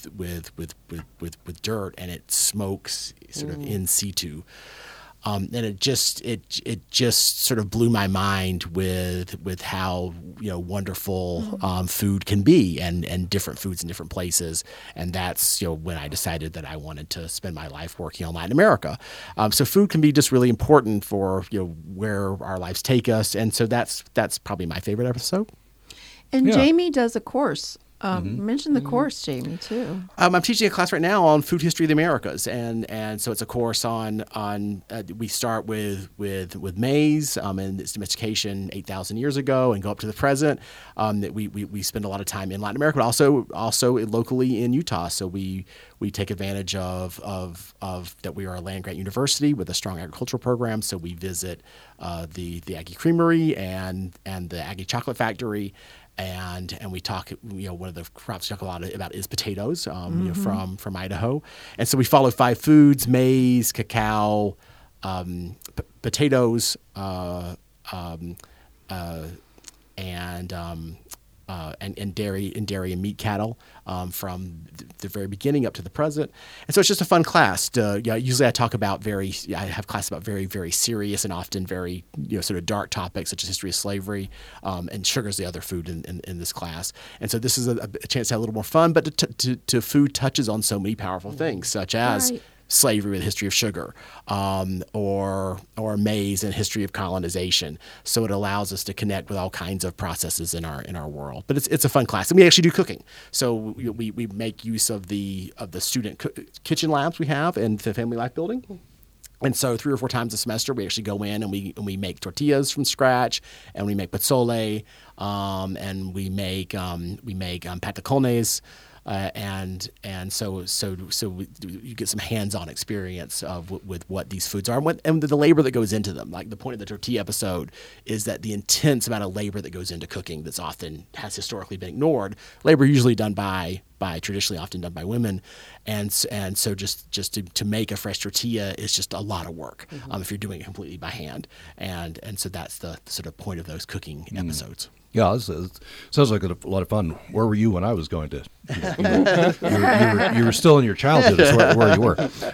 S2: dirt, and it smokes sort of in situ. And it just sort of blew my mind with how wonderful food can be and different foods in different places. And that's when I decided that I wanted to spend my life working on Latin America. So food can be just really important for where our lives take us. And so that's probably my favorite episode.
S5: And
S1: Yeah.
S5: Jamie does a course Mention the course, Jamie, too.
S2: I'm teaching a class right now on food history of the Americas, and so it's a course on we start with maize and its domestication 8,000 years ago, and go up to the present. That we spend a lot of time in Latin America, but also locally in Utah. So we take advantage of that we are a land grant university with a strong agricultural program. So we visit the Aggie Creamery and the Aggie Chocolate Factory. And we talk, one of the crops we talk a lot about is potatoes, from Idaho. And so we follow 5 foods: maize, cacao, potatoes, and dairy and meat cattle from the very beginning up to the present. And so it's just a fun class. Usually I have classes about very, very serious and often very sort of dark topics such as history of slavery, and sugar is the other food in this class. And so this is a chance to have a little more fun, but to food touches on so many powerful things such as slavery with a history of sugar, or maize and history of colonization. So it allows us to connect with all kinds of processes in our world. But it's a fun class, and we actually do cooking. So we make use of the student kitchen labs we have in the Family Life Building. And so 3 or 4 times a semester, we actually go in and we make tortillas from scratch, and we make pozole, and we make patacones. And so you get some hands-on experience with what these foods are and the labor that goes into them. Like the point of the tortilla episode is that the intense amount of labor that goes into cooking that's often has historically been ignored. Labor usually done by traditionally often done by women, and so just to make a fresh tortilla is just a lot of work if you're doing it completely by hand. And so that's the sort of point of those cooking episodes.
S1: Yeah, it sounds like a lot of fun. Where were you when I was going to? You were still in your childhood. Is where you were.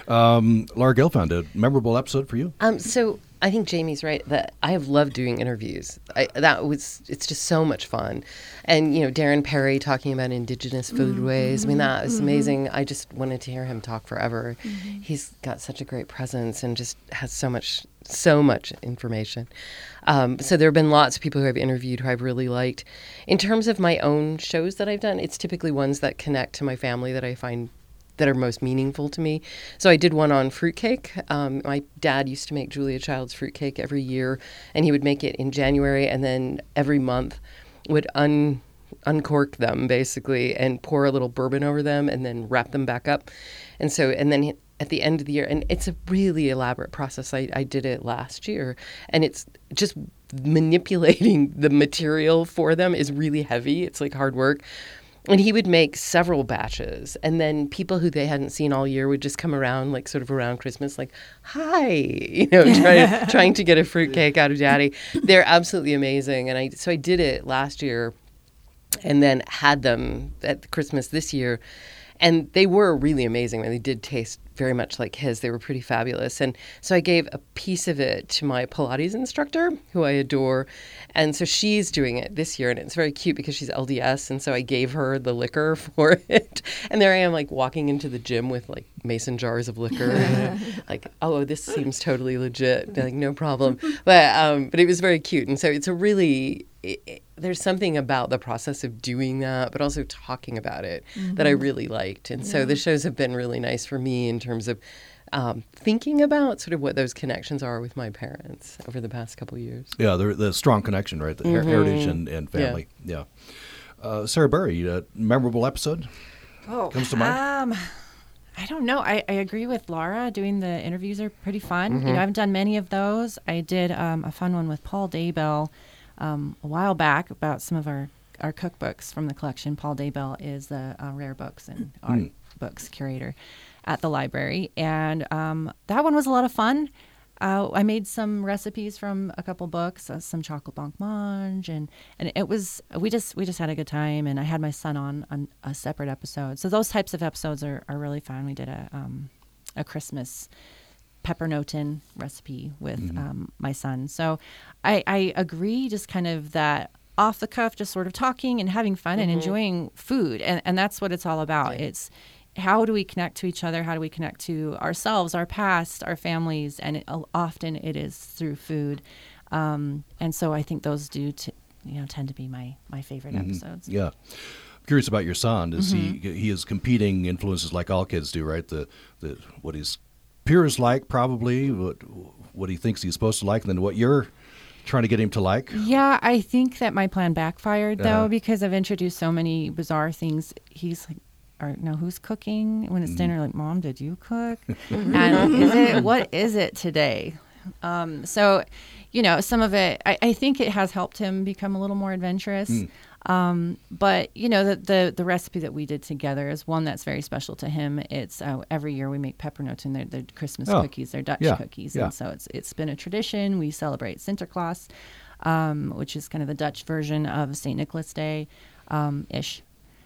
S1: Laura Gelfand, a memorable episode for you?
S3: So I think Jamie's right that I have loved doing interviews. It's just so much fun, and Darren Perry talking about indigenous foodways. I mean, that was amazing. I just wanted to hear him talk forever. He's got such a great presence and just has so much information. So there have been lots of people who I've interviewed who I've really liked. In terms of my own shows that I've done, it's typically ones that connect to my family that I find that are most meaningful to me. So I did one on fruitcake. My dad used to make Julia Child's fruitcake every year, and he would make it in January, and then every month would uncork them basically and pour a little bourbon over them and then wrap them back up. And then at the end of the year, and it's a really elaborate process. I did it last year, and it's just manipulating the material for them is really heavy. It's like hard work. And he would make several batches, and then people who they hadn't seen all year would just come around, like sort of around Christmas, like, hi, trying to get a fruitcake out of Daddy. They're absolutely amazing. And I did it last year and then had them at Christmas this year. And they were really amazing. They did taste very much like his. They were pretty fabulous. And so I gave a piece of it to my Pilates instructor, who I adore. And so she's doing it this year. And it's very cute because she's LDS. And so I gave her the liquor for it. And there I am, like, walking into the gym with, like, mason jars of liquor. Like, oh, this seems totally legit. Like, no problem. But it was very cute. And so it's a really... there's something about the process of doing that, but also talking about it that I really liked. And so the shows have been really nice for me in terms of thinking about sort of what those connections are with my parents over the past couple of years. Yeah, the strong connection, right? The heritage and family. Yeah. Sarah Berry, a memorable episode comes to mind?
S4: I don't know. I agree with Laura. Doing the interviews are pretty fun. I haven't done many of those. I did a fun one with Paul Daybell a while back about some of our cookbooks from the collection. Paul Daybell is the rare books and art books curator at the library, and that one was a lot of fun. I made some recipes from a couple books, some chocolate blancmange, and it was we just had a good time. And I had my son on a separate episode, so those types of episodes are really fun. We did a Christmas peppernotin recipe with my son. So I agree, just kind of that off the cuff, just sort of talking and having fun and enjoying food. And that's what it's all about. Yeah. It's how do we connect to each other? How do we connect to ourselves, our past, our families? And often it is through food. And so I think those do tend to be my favorite episodes.
S1: Yeah. curious about your son. Is he is competing influences like all kids do, right? The what his peers like, probably what he thinks he's supposed to like, and then what you're trying to get him to like.
S4: Yeah, I think that my plan backfired though, because I've introduced so many bizarre things. He's like, no, who's cooking? When it's dinner, like, Mom, did you cook? And what is it today? So, some of it, I think it has helped him become a little more adventurous. But, the recipe that we did together is one that's very special to him. It's every year we make pepper notes, and they're Christmas cookies. They're Dutch cookies. And so it's been a tradition. We celebrate Sinterklaas, which is kind of the Dutch version of St. Nicholas Day ish.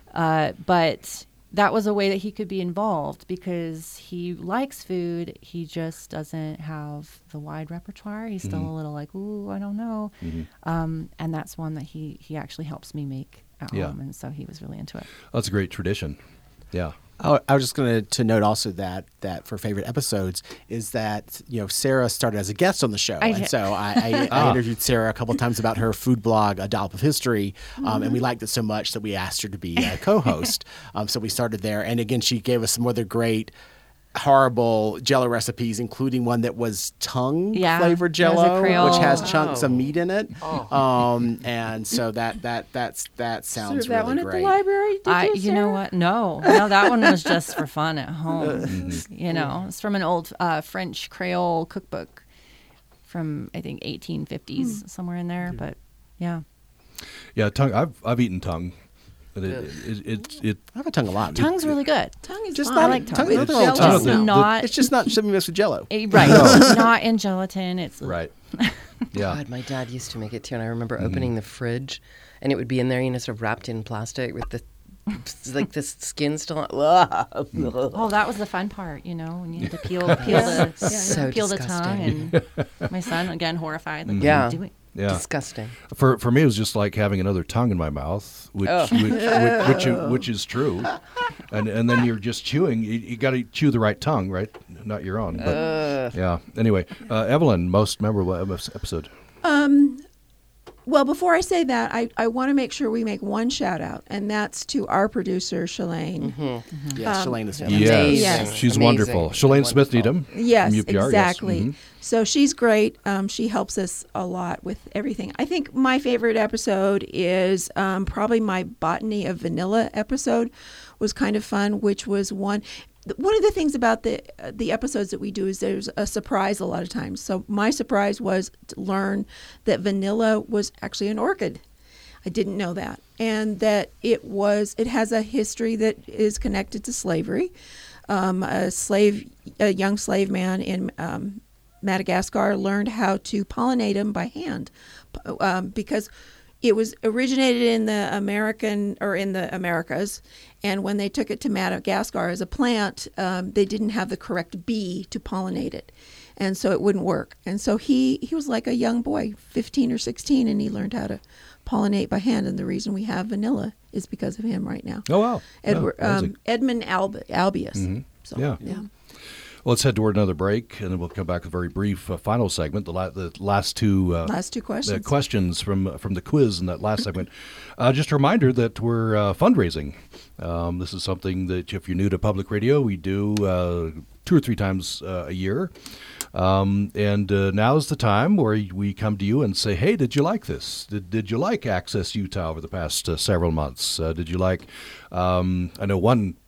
S4: But that was a way that he could be involved because he likes food. He just doesn't have the wide repertoire. He's still a little like, ooh, I don't know. And that's one that he actually helps me make at home. And so he was really into it.
S1: That's a great tradition. Yeah.
S2: I was just going to note also that for favorite episodes is that, Sarah started as a guest on the show. And so I interviewed Sarah a couple of times about her food blog, A Dollop of History. And we liked it so much that we asked her to be a co-host. So we started there. And again, she gave us some other great, horrible Jell-O recipes, including one that was tongue flavored Jell-O, which has chunks of meat in it. And so that sounds
S5: that
S2: really
S5: one
S2: great.
S5: at the library? Did
S4: you know what? No, that one was just for fun at home. It's from an old French Creole cookbook from I think 1850s, somewhere in there. But yeah,
S1: tongue. I've eaten tongue. It
S2: I have a tongue a lot.
S4: Tongue's really good.
S5: Tongue is
S2: Just
S5: fine.
S4: I like tongue.
S2: It's
S4: It's
S2: just not something mixed with Jell-O.
S4: Right. Not in gelatin. It's
S1: right. Yeah.
S3: God, my dad used to make it too, and I remember opening the fridge, and it would be in there, sort of wrapped in plastic with the skin still on.
S4: Oh, that was the fun part, when you had to peel the tongue, and my son again horrified. Like, what are you doing?
S1: Yeah.
S3: Disgusting.
S1: For me, it was just like having another tongue in my mouth, which is true. And then you're just chewing. You got to chew the right tongue, right? Not your own. But yeah. Anyway, Evelyn, most memorable episode.
S5: Well, before I say that, I want to make sure we make one shout out, and that's to our producer, Shalane.
S2: Yes, Shalane is
S1: yes, she's wonderful. Shalane Smith Needham.
S5: Yes,
S1: from UPR,
S5: exactly.
S1: Yes.
S5: So she's great. She helps us a lot with everything. I think my favorite episode is probably my Botany of Vanilla episode. Was kind of fun, which was one of the things about the episodes that we do is there's a surprise a lot of times. So my surprise was to learn that vanilla was actually an orchid. I didn't know that, and that it has a history that is connected to slavery. A young slave man in Madagascar learned how to pollinate them by hand, because it was originated in the Americas, and when they took it to Madagascar as a plant, they didn't have the correct bee to pollinate it, and so it wouldn't work. And so he was like a young boy, 15 or 16, and he learned how to pollinate by hand. And the reason we have vanilla is because of him right now.
S1: Oh wow!
S5: Edmund Albius. So, yeah.
S1: Well, let's head toward another break, and then we'll come back with a very brief final segment. The last two questions. Questions from the quiz in that last segment. Just a reminder that we're fundraising. This is something that if you're new to public radio, we do 2 or 3 times a year. And now's the time where we come to you and say, hey, did you like this? Did you like Access Utah over the past several months? Did you like, I know one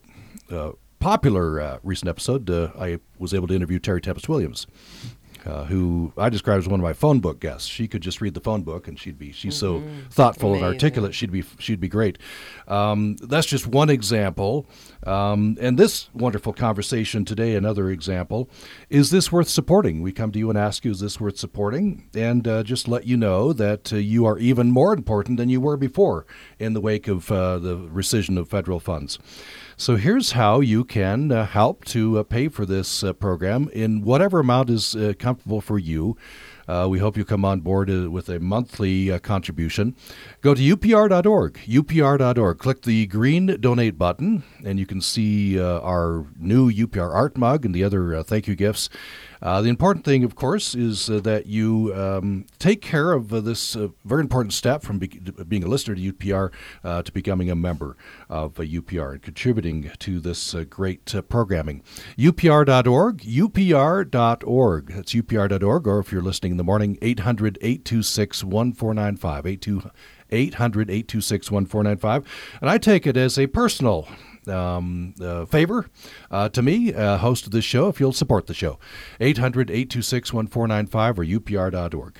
S1: popular recent episode, I was able to interview Terry Tempest Williams, who I describe as one of my phone book guests. She could just read the phone book, and she's so thoughtful and articulate. She'd be great. That's just one example. And this wonderful conversation today, another example. Is this worth supporting? We come to you and ask you, is this worth supporting? And just let you know that you are even more important than you were before in the wake of the rescission of federal funds. So here's how you can help to pay for this program in whatever amount is comfortable for you. We hope you come on board with a monthly contribution. Go to upr.org, upr.org. Click the green donate button, and you can see our new UPR art mug and the other thank you gifts. The important thing, of course, is that you take care of this very important step from being a listener to UPR to becoming a member of UPR and contributing to this great programming. UPR.org, upr.org. That's upr.org, or if you're listening in the morning, 800-826-1495, 800-826-1495. And I take it as a personal favor to me, host of this show, if you'll support the show. 800-826-1495 or upr.org.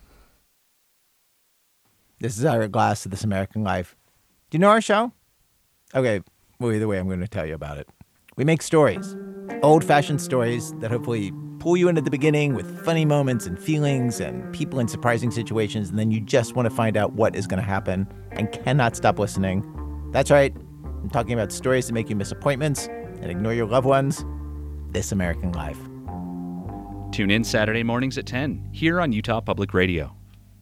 S10: This is Ira Glass of This American Life. Do you know our show? Okay, well, either way, I'm going to tell you about it. We make stories, old-fashioned stories that hopefully pull you into the beginning with funny moments and feelings and people in surprising situations, and then you just want to find out what is going to happen and cannot stop listening. That's right. I'm talking about stories that make you miss appointments and ignore your loved ones. This American Life.
S9: Tune in Saturday mornings at 10 here on Utah Public Radio.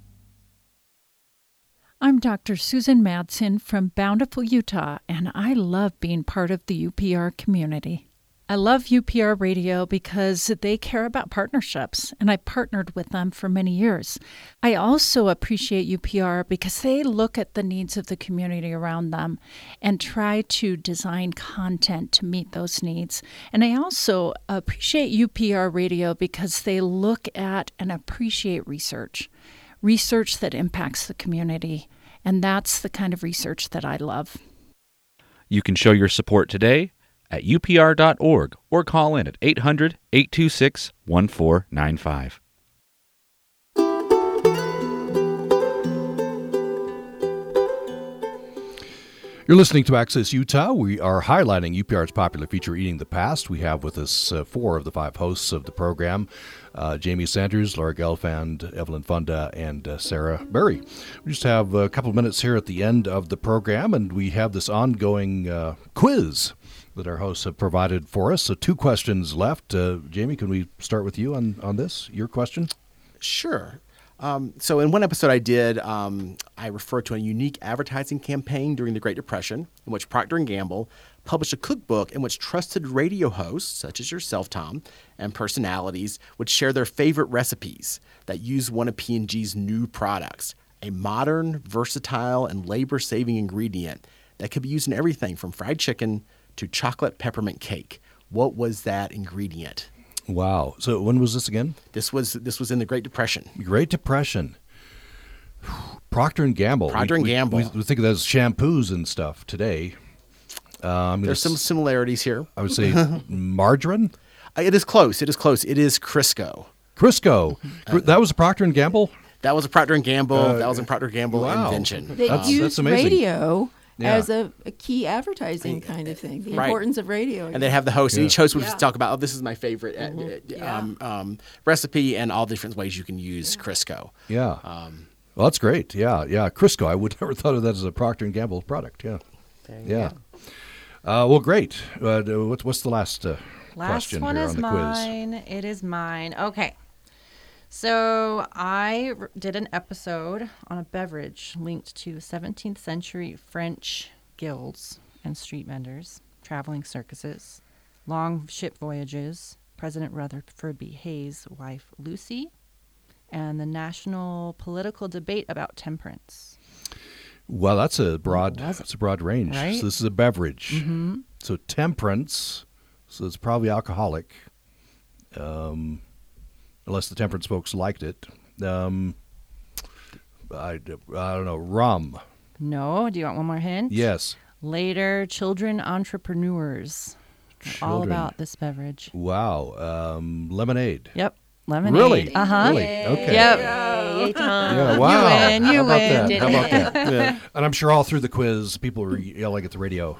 S11: I'm Dr. Susan Madsen from Bountiful, Utah, and I love being part of the UPR community. I love UPR Radio because they care about partnerships, and I partnered with them for many years. I also appreciate UPR because they look at the needs of the community around them and try to design content to meet those needs. And I also appreciate UPR Radio because they look at and appreciate research that impacts the community, and that's the kind of research that I love.
S9: You can show your support today at upr.org or call in at 800-826-1495.
S1: You're listening to Access Utah. We are highlighting UPR's popular feature, Eating the Past. We have with us 4 of the 5 hosts of the program, Jamie Sanders, Laura Gelfand, Evelyn Funda, and Sarah Berry. We just have a couple of minutes here at the end of the program, and we have this ongoing quiz that our hosts have provided for us. So 2 questions left. Jamie, can we start with you on this, your question?
S2: Sure. So in one episode I did, I referred to a unique advertising campaign during the Great Depression in which Procter & Gamble published a cookbook in which trusted radio hosts, such as yourself, Tom, and personalities would share their favorite recipes that use one of P&G's new products, a modern, versatile, and labor-saving ingredient that could be used in everything from fried chicken to chocolate peppermint cake. What was that ingredient?
S1: Wow. So when was this again?
S2: This was in the Great Depression.
S1: Great Depression. Procter & Gamble.
S2: Procter & Gamble.
S1: We think of that as shampoos and stuff today.
S2: There's some similarities here.
S1: I would say margarine?
S2: It is close. It is Crisco.
S1: Crisco. That was a Procter & Gamble?
S2: That was a Procter & Gamble. That was a Procter & Gamble invention.
S5: They used
S1: that's amazing.
S5: radio as a key advertising kind of thing, the importance of radio.
S2: And they have the host, and each host would just talk about, this is my favorite recipe and all different ways you can use Crisco.
S1: Yeah. Well, that's great. Yeah. Crisco. I would never thought of that as a Procter & Gamble product. Yeah.
S4: Go.
S1: Well, great. What's the last question
S4: one
S1: here
S4: is
S1: on the
S4: mine.
S1: quiz?
S4: It is mine. Okay. So I did an episode on a beverage linked to 17th century French guilds and street vendors, traveling circuses, long ship voyages, President Rutherford B. Hayes' wife Lucy, and the national political debate about temperance.
S1: Well, that's a broad range.
S4: Right?
S1: So this is a beverage.
S4: Mm-hmm.
S1: So temperance, so it's probably alcoholic, unless the temperance folks liked it. I don't know, rum.
S4: No. Do you want one more hint?
S1: Yes.
S4: Later, children entrepreneurs. All about this beverage.
S1: Wow. Lemonade.
S4: Yep. Lemonade.
S1: Really?
S4: Uh-huh.
S1: Really? Okay.
S4: Yep.
S3: Yay, Tom.
S1: Yeah, wow.
S4: You win.
S1: How about that? Yeah. And I'm sure all through the quiz, people were yelling at the radio,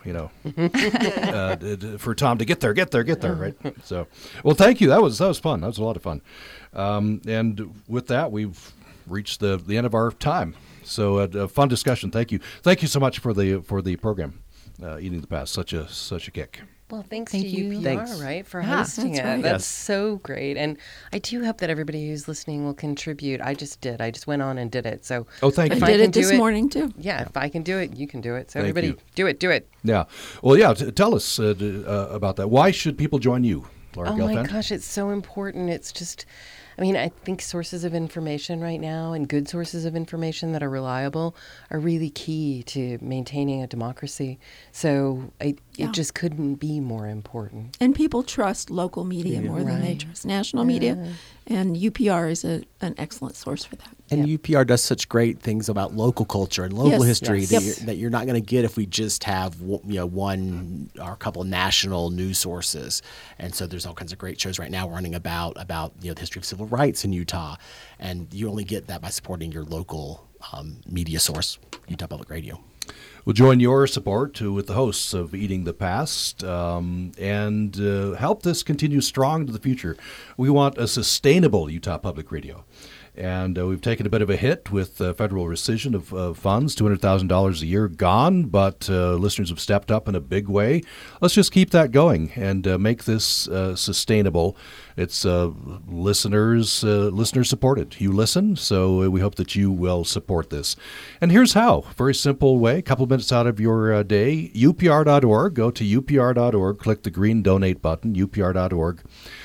S1: for Tom to get there, right? So, well, thank you. That was fun. That was a lot of fun. And with that, we've reached the end of our time. So, a fun discussion. Thank you. Thank you so much for the program, Eating the Past. Such a kick.
S3: Well, thanks
S4: Thank
S3: to
S4: you.
S3: UPR,
S2: Thanks.
S3: right, for
S4: Yeah,
S3: hosting
S5: that's
S3: it.
S5: right.
S3: That's
S2: Yes.
S3: so great. And I do hope that everybody who's listening will contribute. I just did. I just went on and did it. So
S1: Thank
S5: I
S1: you.
S3: if
S5: did
S3: can
S5: it this
S3: do
S5: morning too.
S3: Yeah, if I can do it, you can do it. So
S1: Thank
S3: everybody,
S1: you.
S3: do it.
S1: Yeah. Well, yeah. Tell us about that. Why should people join you, Laura
S3: Oh my
S1: Gelfand?
S3: gosh, it's so important. It's just, I mean, I think sources of information right now and good sources of information that are reliable are really key to maintaining a democracy. So it just couldn't be more important.
S5: And people trust local media more than they
S3: Right.
S5: trust national media. And UPR is an excellent source for that.
S2: And UPR does such great things about local culture and local
S5: Yes,
S2: history
S5: yes.
S2: that you're not going to get if we just have one or a couple of national news sources. And so there's all kinds of great shows right now running about the history of civil rights in Utah, and you only get that by supporting your local media source, Utah Public Radio.
S1: We'll join your support with the hosts of Eating the Past and help this continue strong into the future. We want a sustainable Utah Public Radio. And we've taken a bit of a hit with federal rescission of funds, $200,000 a year gone, but listeners have stepped up in a big way. Let's just keep that going and make this sustainable. It's listener supported. You listen, so we hope that you will support this. And here's how. Very simple way, a couple minutes out of your day, upr.org. Go to upr.org, click the green donate button, upr.org.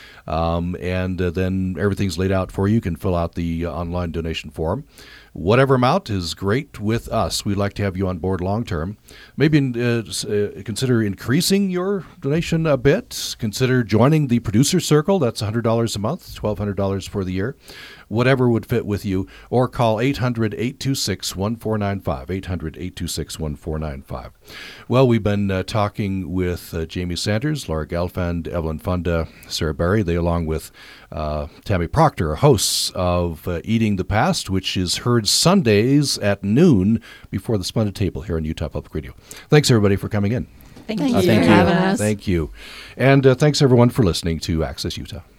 S1: And then everything's laid out for you. You can fill out the online donation form. Whatever amount is great with us. We'd like to have you on board long term. Maybe consider increasing your donation a bit. Consider joining the producer circle. That's $100 a month, $1,200 for the year. Whatever would fit with you. Or call 800-826-1495, 800-826-1495. Well, we've been talking with Jamie Sanders, Laura Gelfand, Evelyn Funda, Sarah Berry. They, along with Tammy Proctor, are hosts of Eating the Past, which is heard Sundays at noon before the Splendid Table here on Utah Public Radio. Thanks, everybody, for coming in.
S4: Thank
S5: Thank
S4: you
S5: you
S4: for
S5: for
S4: having
S5: having
S4: us.
S1: Thank you. And thanks, everyone, for listening to Access Utah.